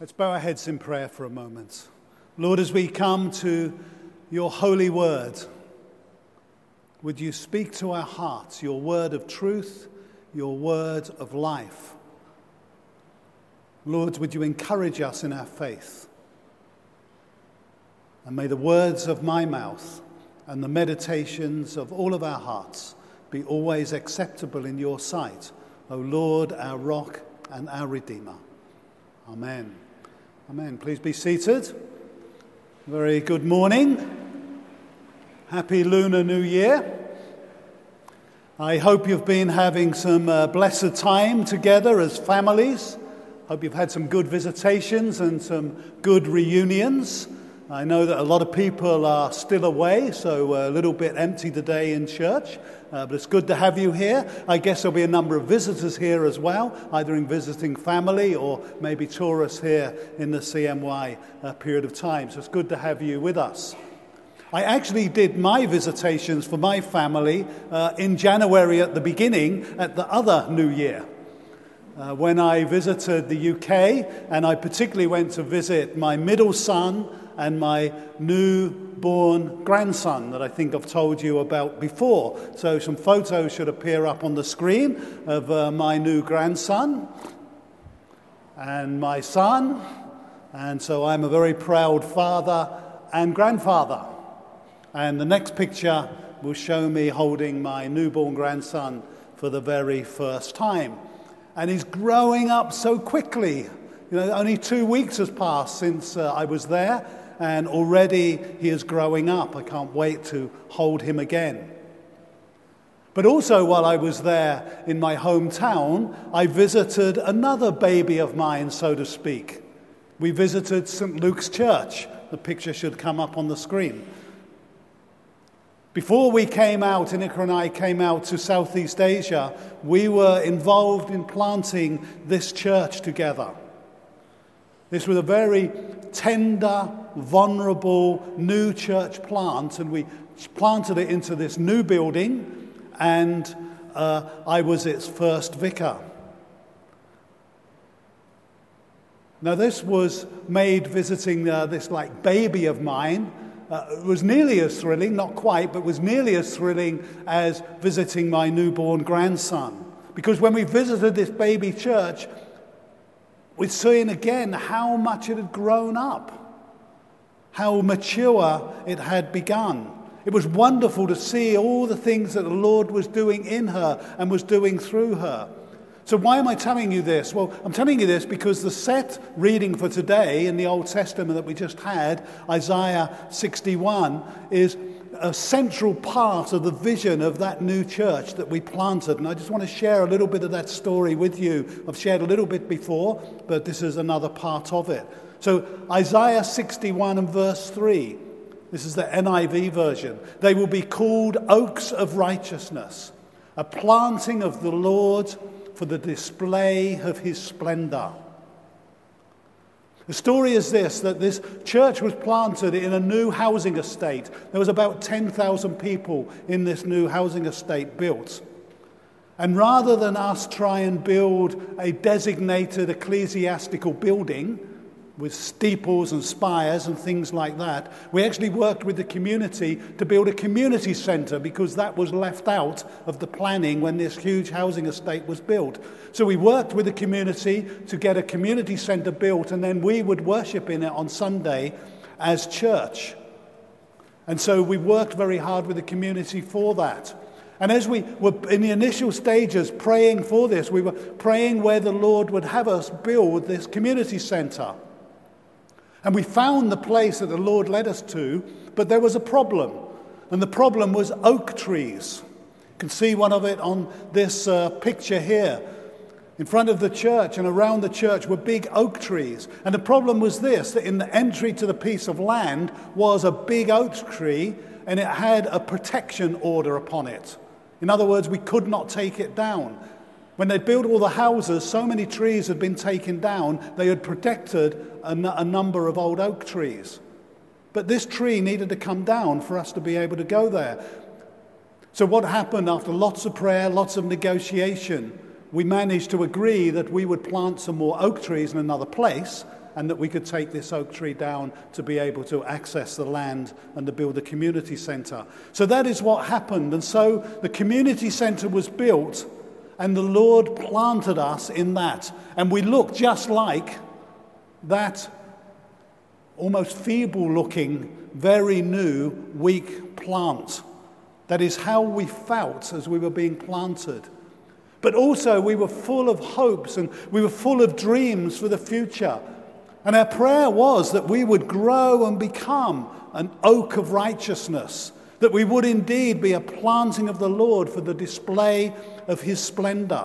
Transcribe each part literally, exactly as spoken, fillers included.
Let's bow our heads in prayer for a moment. Lord, as we come to your holy word, would you speak to our hearts, your word of truth, your word of life. Lord, would you encourage us in our faith? And may the words of my mouth and the meditations of all of our hearts be always acceptable in your sight, O Lord, our rock and our Redeemer. Amen. Amen. Please be seated. Very good morning. Happy Lunar New Year. I hope you've been having some uh, blessed time together as families. Hope you've had some good visitations and some good reunions. I know that a lot of people are still away, so a little bit empty today in church, uh, but it's good to have you here. I guess there'll be a number of visitors here as well, either in visiting family or maybe tourists here in the C M Y uh, period of time. So it's good to have you with us. I actually did my visitations for my family uh, in January at the beginning at the other New Year. Uh, when I visited the U K, and I particularly went to visit my middle son and my newborn grandson that I think I've told you about before. So some photos should appear up on the screen of uh, my new grandson and my son. And so I'm a very proud father and grandfather. And the next picture will show me holding my newborn grandson for the very first time. And he's growing up so quickly. You know, only two weeks has passed since uh, I was there, and already he is growing up. I can't wait to hold him again. But also while I was there in my hometown, I visited another baby of mine, so to speak. We visited Saint Luke's Church. The picture should come up on the screen. Before we came out, Inika and I came out to Southeast Asia, we were involved in planting this church together. This was a very tender, vulnerable new church plant, and we planted it into this new building, and uh, I was its first vicar. Now this was made visiting uh, this like baby of mine. Uh, it was nearly as thrilling, not quite, but was nearly as thrilling as visiting my newborn grandson. Because when we visited this baby church, we're seeing again how much it had grown up, how mature it had begun. It was wonderful to see all the things that the Lord was doing in her and was doing through her. So why am I telling you this? Well, I'm telling you this because the set reading for today in the Old Testament that we just had, Isaiah sixty-one, is a central part of the vision of that new church that we planted. And I just want to share a little bit of that story with you. I've shared a little bit before, but this is another part of it. So Isaiah sixty-one and verse three, this is the N I V version. They will be called oaks of righteousness, a planting of the Lord for the display of his splendor. The story is this, that this church was planted in a new housing estate. There was about ten thousand people in this new housing estate built. And rather than us try and build a designated ecclesiastical building with steeples and spires and things like that, we actually worked with the community to build a community centre because that was left out of the planning when this huge housing estate was built. So we worked with the community to get a community centre built, and then we would worship in it on Sunday as church. And so we worked very hard with the community for that. And as we were in the initial stages praying for this, we were praying where the Lord would have us build this community centre. And we found the place that the Lord led us to, but there was a problem. And the problem was oak trees. You can see one of it on this uh, picture here. In front of the church and around the church were big oak trees. And the problem was this, that in the entry to the piece of land was a big oak tree, and it had a protection order upon it. In other words, we could not take it down. When they built all the houses, so many trees had been taken down, they had protected a, n- a number of old oak trees. But this tree needed to come down for us to be able to go there. So what happened after lots of prayer, lots of negotiation, we managed to agree that we would plant some more oak trees in another place, and that we could take this oak tree down to be able to access the land and to build a community centre. So that is what happened. And so the community centre was built, and the Lord planted us in that. And we look just like that almost feeble-looking, very new, weak plant. That is how we felt as we were being planted. But also we were full of hopes and we were full of dreams for the future. And our prayer was that we would grow and become an oak of righteousness, that we would indeed be a planting of the Lord for the display of his splendor.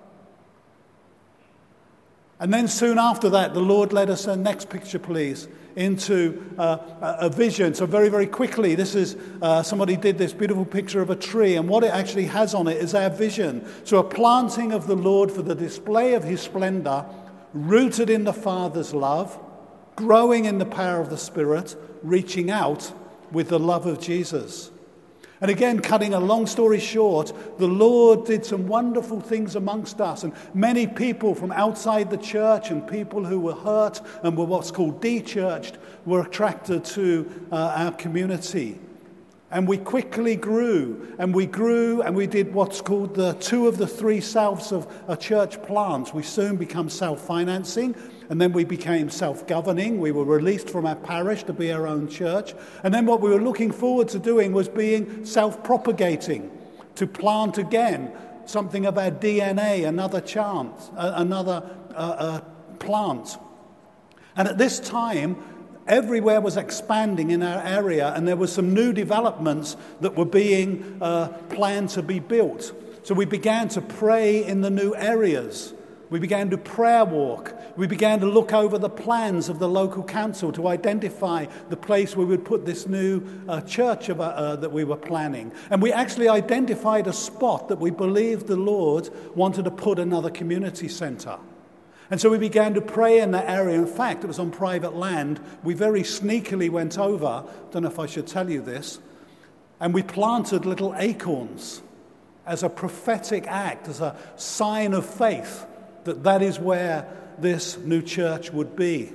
And then soon after that, the Lord led us, uh, next picture please, into uh, a vision. So very, very quickly, this is, uh, somebody did this beautiful picture of a tree, and what it actually has on it is our vision. So a planting of the Lord for the display of his splendor, rooted in the Father's love, growing in the power of the Spirit, reaching out with the love of Jesus. And again, cutting a long story short, the Lord did some wonderful things amongst us. And many people from outside the church and people who were hurt and were what's called de-churched were attracted to uh, our community. And we quickly grew, and we grew, and we did what's called the two of the three selves of a church plant. We soon become self-financing, and then we became self-governing. We were released from our parish to be our own church. And then what we were looking forward to doing was being self-propagating, to plant again something of our D N A, another chance, uh, another uh, uh, plant. And at this time, everywhere was expanding in our area, and there were some new developments that were being uh, planned to be built. So we began to pray in the new areas. We began to prayer walk. We began to look over the plans of the local council to identify the place where we would put this new uh, church of, uh, that we were planning. And we actually identified a spot that we believed the Lord wanted to put another community centre. And so we began to pray in that area. In fact, it was on private land. We very sneakily went over, don't know if I should tell you this, and we planted little acorns as a prophetic act, as a sign of faith that that is where this new church would be.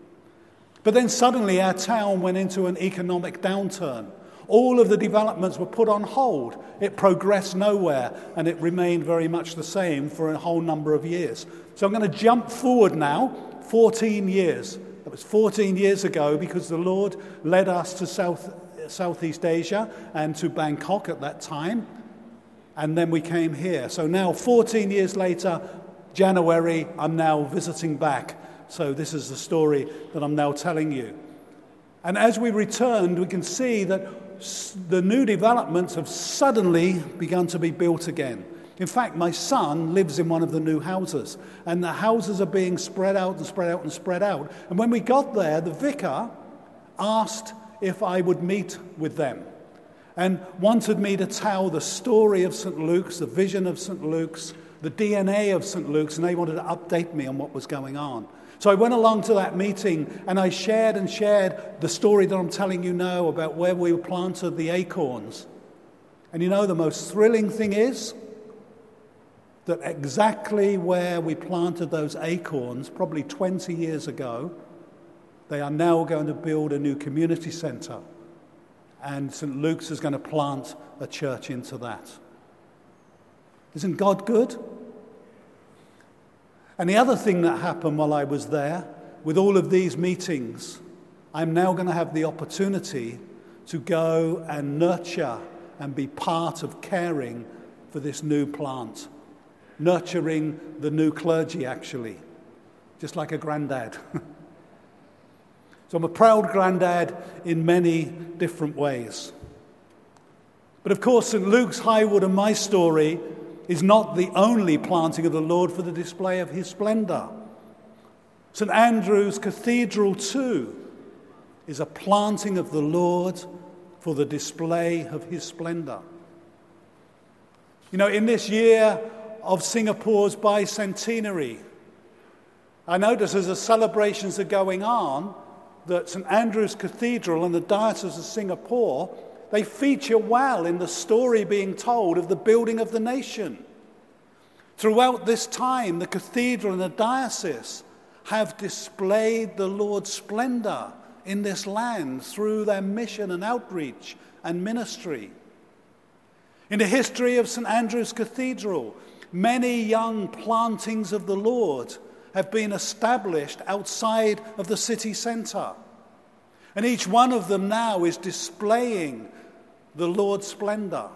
But then suddenly our town went into an economic downturn. All of the developments were put on hold. It progressed nowhere, and it remained very much the same for a whole number of years. So I'm going to jump forward now, fourteen years. That was fourteen years ago, because the Lord led us to South, Southeast Asia and to Bangkok at that time. And then we came here. So now, fourteen years later, January, I'm now visiting back. So this is the story that I'm now telling you. And as we returned, we can see that the new developments have suddenly begun to be built again. In fact, my son lives in one of the new houses, and the houses are being spread out and spread out and spread out. And when we got there, the vicar asked if I would meet with them and wanted me to tell the story of Saint Luke's, the vision of Saint Luke's, the D N A of Saint Luke's, and they wanted to update me on what was going on. So I went along to that meeting, and I shared and shared the story that I'm telling you now about where we planted the acorns. And you know, the most thrilling thing is that exactly where we planted those acorns, probably twenty years ago, they are now going to build a new community centre. And Saint Luke's is going to plant a church into that. Isn't God good? And the other thing that happened while I was there, with all of these meetings, I'm now going to have the opportunity to go and nurture and be part of caring for this new plant. Nurturing the new clergy, actually, just like a granddad. So I'm a proud granddad in many different ways. But of course, Saint Luke's, Highwood, and my story is not the only planting of the Lord for the display of his splendor. Saint Andrew's Cathedral, too, is a planting of the Lord for the display of his splendor. You know, in this year of Singapore's bicentenary, I notice as the celebrations are going on that Saint Andrew's Cathedral and the Diocese of Singapore, they feature well in the story being told of the building of the nation. Throughout this time, the cathedral and the diocese have displayed the Lord's splendor in this land through their mission and outreach and ministry. In the history of Saint Andrew's Cathedral, many young plantings of the Lord have been established outside of the city centre. And each one of them now is displaying the Lord's splendor.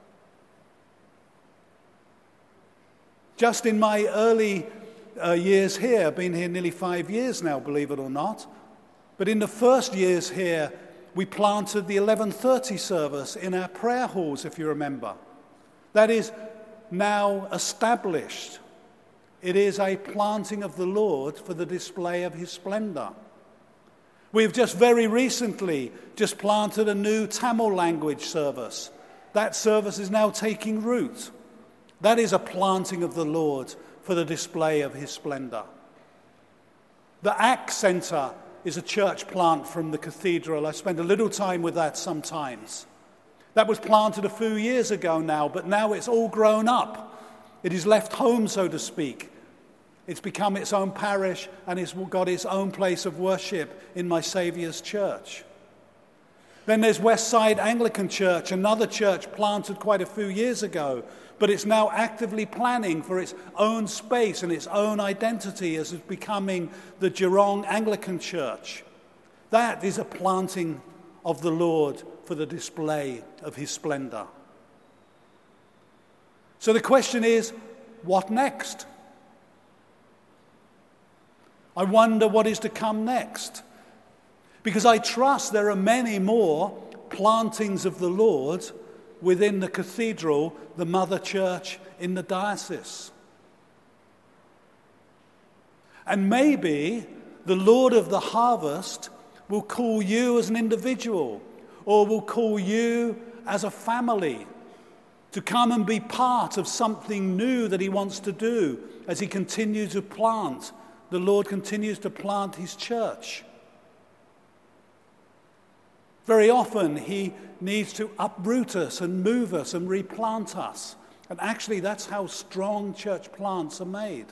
Just in my early uh, years here, I've been here nearly five years now, believe it or not, but in the first years here, we planted the eleven thirty service in our prayer halls, if you remember. That is now established. It is a planting of the Lord for the display of his splendor. We've just very recently just planted a new Tamil language service. That service is now taking root. That is a planting of the Lord for the display of his splendor. The Acts Centre is a church plant from the cathedral. I spend a little time with that sometimes. That was planted a few years ago now, but now it's all grown up. It is left home, so to speak. It's become its own parish and it's got its own place of worship in my Saviour's church. Then there's Westside Anglican Church, another church planted quite a few years ago, but it's now actively planning for its own space and its own identity as it's becoming the Geelong Anglican Church. That is a planting of the Lord for the display of his splendor. So the question is, what next? I wonder what is to come next. Because I trust there are many more plantings of the Lord within the cathedral, the mother church in the diocese. And maybe the Lord of the harvest will call you as an individual, or will call you as a family to come and be part of something new that he wants to do as he continues to plant. The Lord continues to plant his church. Very often he needs to uproot us and move us and replant us. And actually that's how strong church plants are made.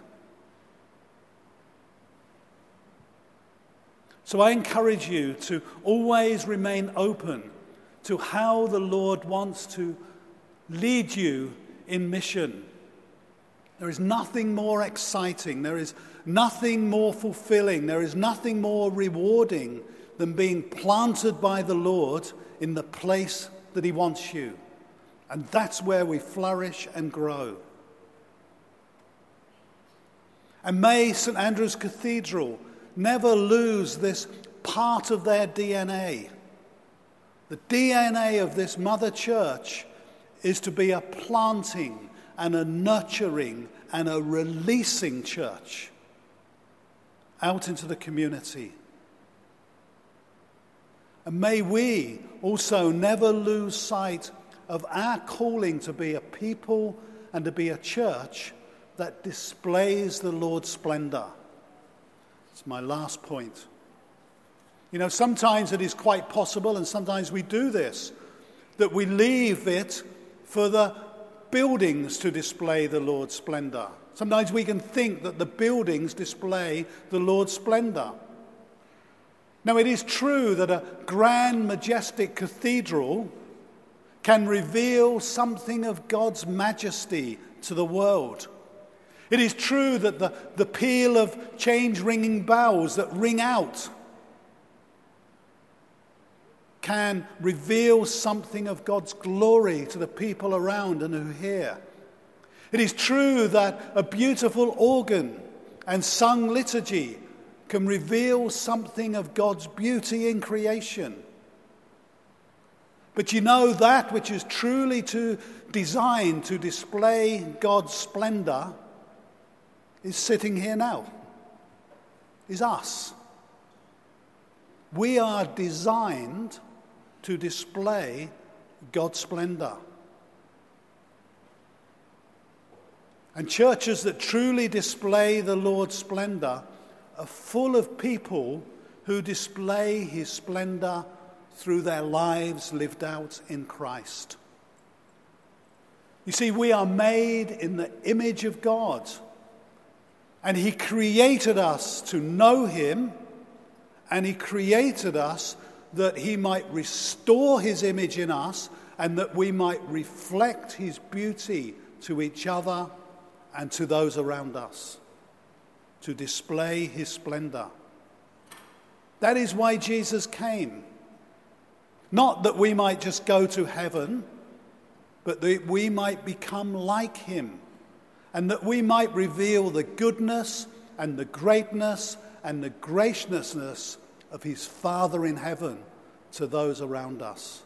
So I encourage you to always remain open to how the Lord wants to lead you in mission. There is nothing more exciting, there is nothing more fulfilling, there is nothing more rewarding than being planted by the Lord in the place that he wants you. And that's where we flourish and grow. And may Saint Andrew's Cathedral never lose this part of their D N A. The D N A of this mother church is to be a planting and a nurturing and a releasing church out into the community. And may we also never lose sight of our calling to be a people and to be a church that displays the Lord's splendor. It's my last point. You know, sometimes it is quite possible, and sometimes we do this, that we leave it for the buildings to display the Lord's splendor. Sometimes we can think that the buildings display the Lord's splendor. Now, it is true that a grand, majestic cathedral can reveal something of God's majesty to the world. It is true that the, the peal of change-ringing bells that ring out can reveal something of God's glory to the people around and who hear. It is true that a beautiful organ and sung liturgy can reveal something of God's beauty in creation. But you know, that which is truly to designed to display God's splendor is sitting here now, is us. We are designed to display God's splendor. And churches that truly display the Lord's splendor are full of people who display his splendor through their lives lived out in Christ. You see, we are made in the image of God. And he created us to know him, and he created us that he might restore his image in us and that we might reflect his beauty to each other and to those around us, to display his splendor. That is why Jesus came. Not that we might just go to heaven, but that we might become like him, and that we might reveal the goodness and the greatness and the graciousness of his Father in heaven to those around us.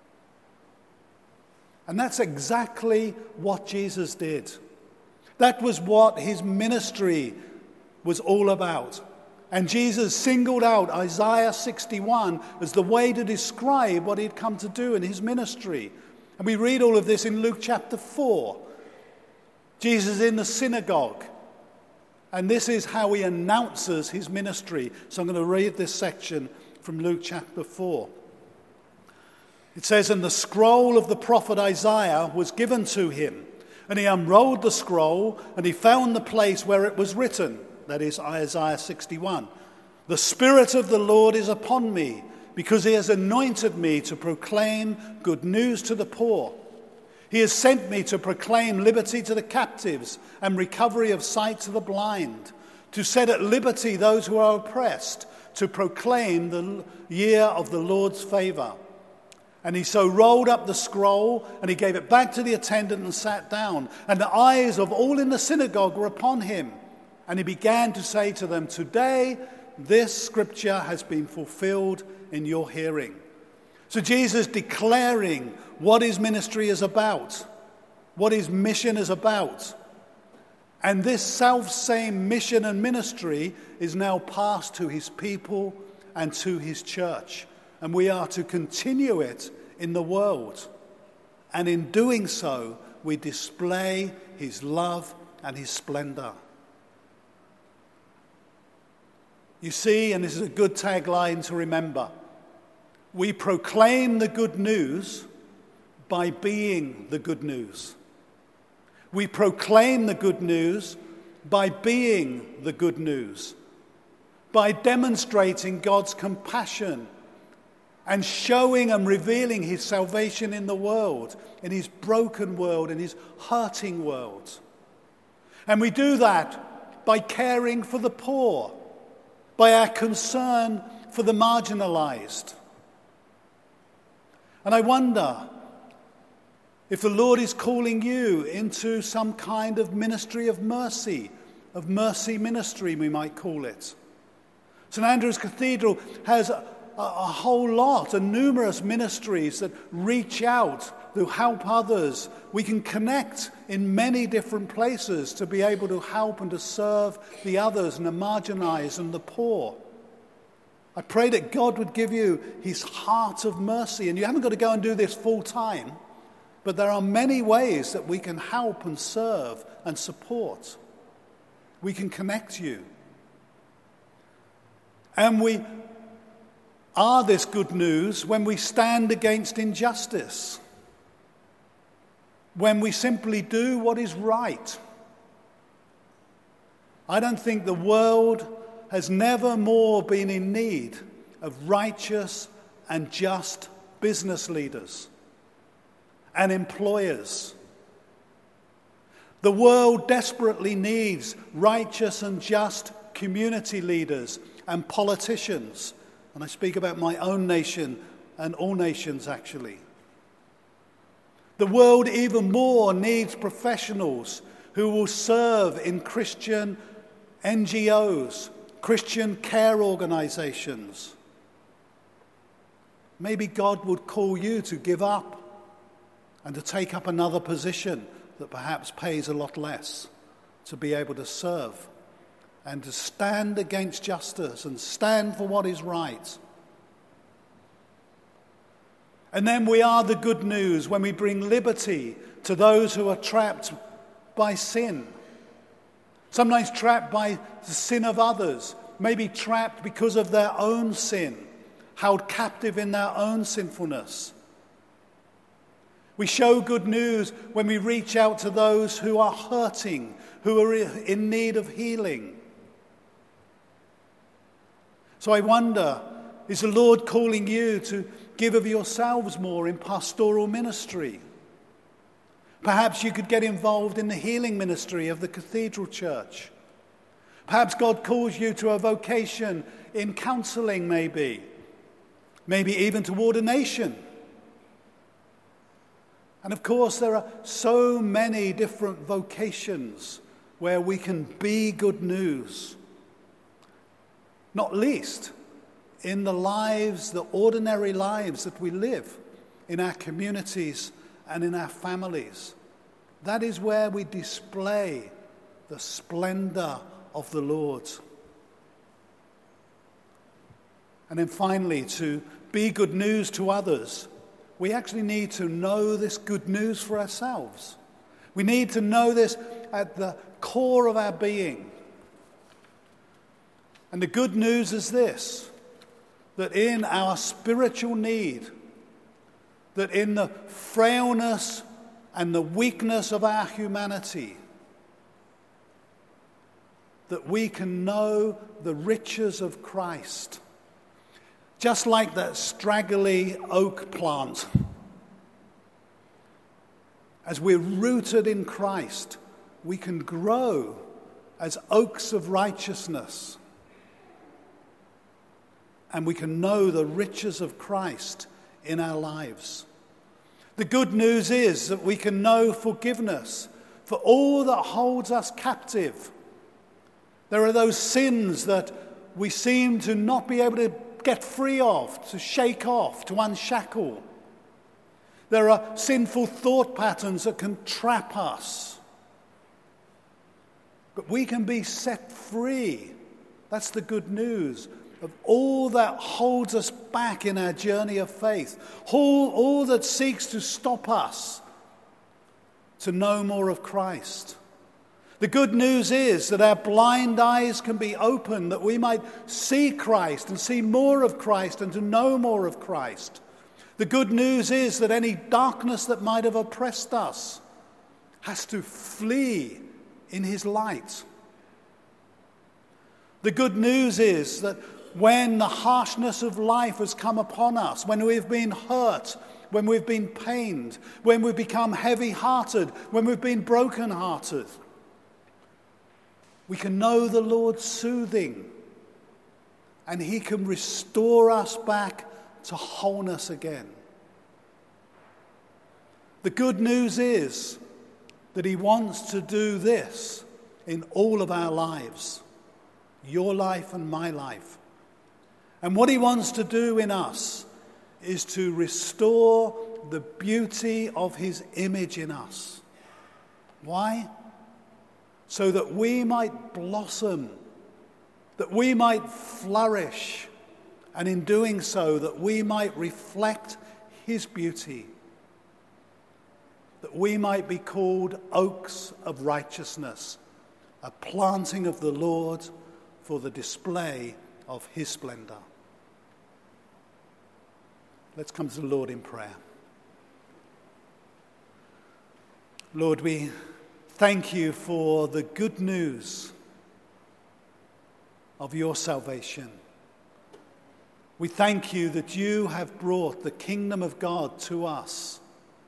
And that's exactly what Jesus did. That was what his ministry was all about. And Jesus singled out Isaiah sixty-one as the way to describe what he'd come to do in his ministry. And we read all of this in Luke chapter four. Jesus in the synagogue. And this is how he announces his ministry. So I'm going to read this section from Luke chapter four. It says, "And the scroll of the prophet Isaiah was given to him. And he unrolled the scroll, and he found the place where it was written," that is Isaiah sixty-one, "The Spirit of the Lord is upon me, because he has anointed me to proclaim good news to the poor. He has sent me to proclaim liberty to the captives and recovery of sight to the blind, to set at liberty those who are oppressed, to proclaim the year of the Lord's favor." And he so rolled up the scroll, and he gave it back to the attendant and sat down. And the eyes of all in the synagogue were upon him. And he began to say to them, "Today this scripture has been fulfilled in your hearing." So Jesus declaring what his ministry is about, what his mission is about. And this self-same mission and ministry is now passed to his people and to his church. And we are to continue it in the world. And in doing so, we display his love and his splendor. You see, and this is a good tagline to remember, we proclaim the good news by being the good news. We proclaim the good news by being the good news, by demonstrating God's compassion and showing and revealing his salvation in the world, in his broken world, in his hurting world. And we do that by caring for the poor, by our concern for the marginalized. And I wonder if the Lord is calling you into some kind of ministry of mercy, of mercy ministry, we might call it. Saint Andrew's Cathedral has a, a, a whole lot and numerous ministries that reach out to help others. We can connect in many different places to be able to help and to serve the others and the marginalized and the poor. I pray that God would give you his heart of mercy. And you haven't got to go and do this full time, but there are many ways that we can help and serve and support. We can connect you. And we are this good news when we stand against injustice, when we simply do what is right. I don't think the world has never more been in need of righteous and just business leaders and employers. The world desperately needs righteous and just community leaders and politicians. And I speak about my own nation and all nations, actually. The world even more needs professionals who will serve in Christian N G Os, Christian care organizations. Maybe God would call you to give up and to take up another position that perhaps pays a lot less, to be able to serve and to stand against justice and stand for what is right. And then we are the good news when we bring liberty to those who are trapped by sin. Sometimes trapped by the sin of others, maybe trapped because of their own sin, held captive in their own sinfulness. We show good news when we reach out to those who are hurting, who are in need of healing. So I wonder, is the Lord calling you to give of yourselves more in pastoral ministry? Perhaps you could get involved in the healing ministry of the Cathedral Church. Perhaps God calls you to a vocation in counselling, maybe. Maybe even to ordination. And of course, there are so many different vocations where we can be good news. Not least in the lives, the ordinary lives that we live in our communities and in our families. That is where we display the splendor of the Lord. And then finally, to be good news to others, we actually need to know this good news for ourselves. We need to know this at the core of our being. And the good news is this, that in our spiritual need, that in the frailness and the weakness of our humanity, that we can know the riches of Christ. Just like that straggly oak plant. As we're rooted in Christ, we can grow as oaks of righteousness. And we can know the riches of Christ in our lives. The good news is that we can know forgiveness for all that holds us captive. There are those sins that we seem to not be able to get free of, to shake off, to unshackle. There are sinful thought patterns that can trap us. But we can be set free. That's the good news of all that holds us back in our journey of faith. All, all that seeks to stop us to know more of Christ. The good news is that our blind eyes can be opened, that we might see Christ and see more of Christ and to know more of Christ. The good news is that any darkness that might have oppressed us has to flee in his light. The good news is that when the harshness of life has come upon us, when we've been hurt, when we've been pained, when we've become heavy-hearted, when we've been broken-hearted, we can know the Lord's soothing, and he can restore us back to wholeness again. The good news is that he wants to do this in all of our lives, your life and my life. And what he wants to do in us is to restore the beauty of his image in us. Why? So that we might blossom, that we might flourish, and in doing so, that we might reflect his beauty, that we might be called oaks of righteousness, a planting of the Lord for the display of his splendor. Let's come to the Lord in prayer. Lord, we thank you for the good news of your salvation. We thank you that you have brought the kingdom of God to us.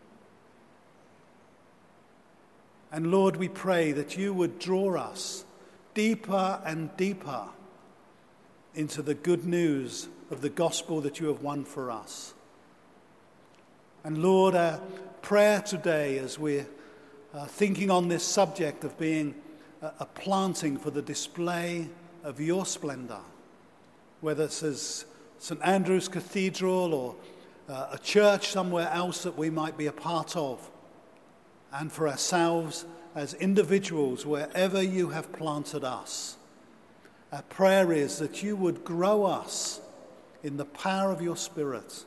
And Lord, we pray that you would draw us deeper and deeper into the good news of the gospel that you have won for us. And Lord, our prayer today as we're uh, thinking on this subject of being a, a planting for the display of your splendor, whether it's as Saint Andrew's Cathedral or uh, a church somewhere else that we might be a part of, and for ourselves as individuals wherever you have planted us. Our prayer is that you would grow us in the power of your Spirit,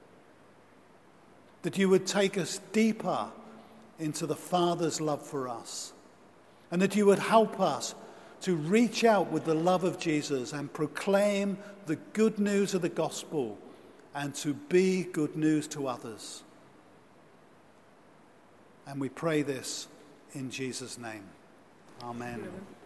that you would take us deeper into the Father's love for us, and that you would help us to reach out with the love of Jesus and proclaim the good news of the gospel and to be good news to others. And we pray this in Jesus' name. Amen.